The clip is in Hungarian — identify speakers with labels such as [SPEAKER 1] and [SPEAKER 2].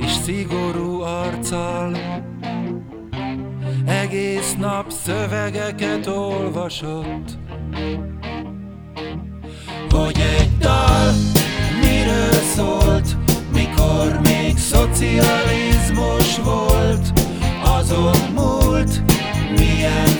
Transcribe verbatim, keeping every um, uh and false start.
[SPEAKER 1] és szigorú arccal egész nap szövegeket olvasott, hogy egy dal miről szólt, mikor még szocializmus volt, azon múlt, milyen